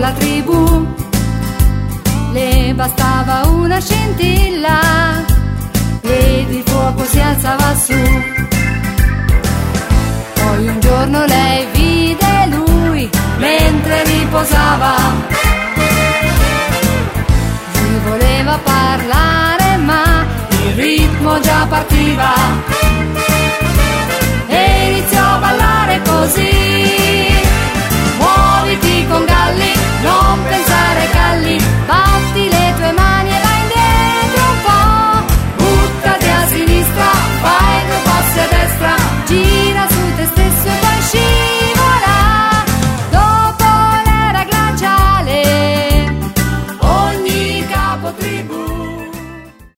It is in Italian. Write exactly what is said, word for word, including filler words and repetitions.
la tribù, le bastava una scintilla ed il fuoco si alzava su. Poi un giorno lei vide lui mentre riposava, gli voleva parlare ma il ritmo già partiva.